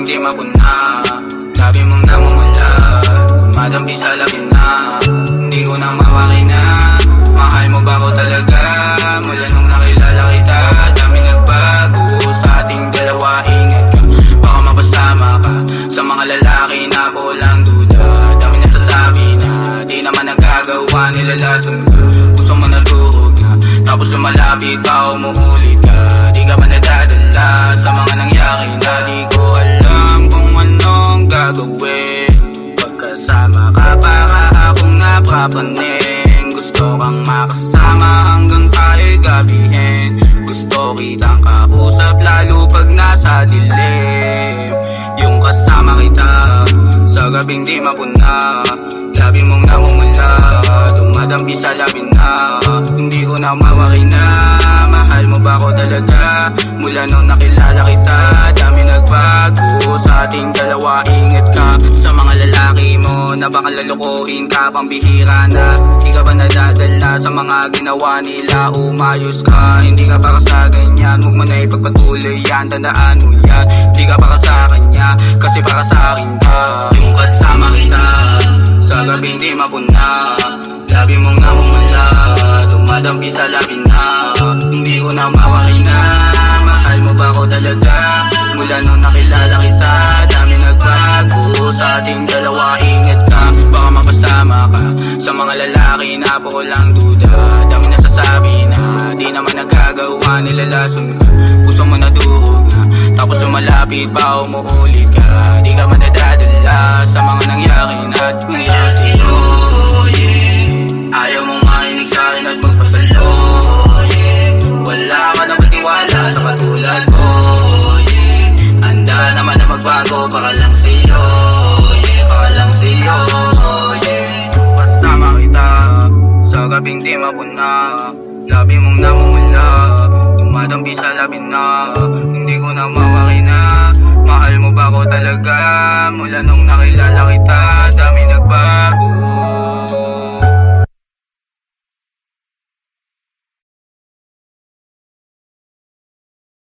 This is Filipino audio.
di mapuna. Labi mong namumula, madampi sa labi na. Hindi ko na mawakina. Mahal mo ba ko talaga? Mula nung nakilala kita, dami nagbago sa ating dalawa. Ingat ka, baka mapasama ka sa mga lalaki na walang duda. Dami nasasabi na di naman nagagawa, nilalason ka. Gusto mo na durog na, tapos lumalapit pa, umuulit ka. Di ka ba nadadala sa mga nangyari na di ko alam kung anong gagawin? Pagkasama ka para akong napapaning. Gusto kang makasama hanggang tayo'y gabihin. Gusto kitang kausap lalo pag nasa dilim. Yung kasama kita sa gabing di mapuna. Labi mong namumula, dumadampi sa labi na. Hindi ko na mawakina. Mahal mo ba ko talaga? Mula nung nakilala kita, dami nagbago sa ating dalawa. Ingat ka sa mga lalaki mo na baka lalukuhin ka, pambihira na. Di ka ba nadadala sa mga ginawa nila? Umayos ka, hindi ka para sa ganyan. Huwag mo na ipagpatuloy yan, tandaan mo yan. Di ka para sa kanya, kasi para sa akin ka. Yung kasama kita sa gabing di mapuna. Labi mong namumula, dumadampi sa labi na. Hindi ko na mawakina. Mahal mo ba ko talaga? Mula nung nakilala kita, dami nagbago sa ating dalawa. Ingat ka, baka mapasama ka sa mga lalaki na walang duda. Dami nasasabi na di naman nagagawa, nilalason ka. Gusto mo na durog na, tapos lumalapit pa, umuulit ka. Di ka man nadadala sa mga nangyari na sa'yo, yeah. Ayaw mong makinig sa'kin at magpasalo, yeah. Wala ka na magtiwala sa katulad ko, yeah. Handa naman na magbago, baka lang sa'yo, yeah. Baka lang sa'yo, yeah. Kasama kita sa gabing di mapuna. Labi mong namumula, dumadampi sa labi na. Hindi ko na mawakina. Mahal mo ba ko talaga? Mula nung nakilala kita,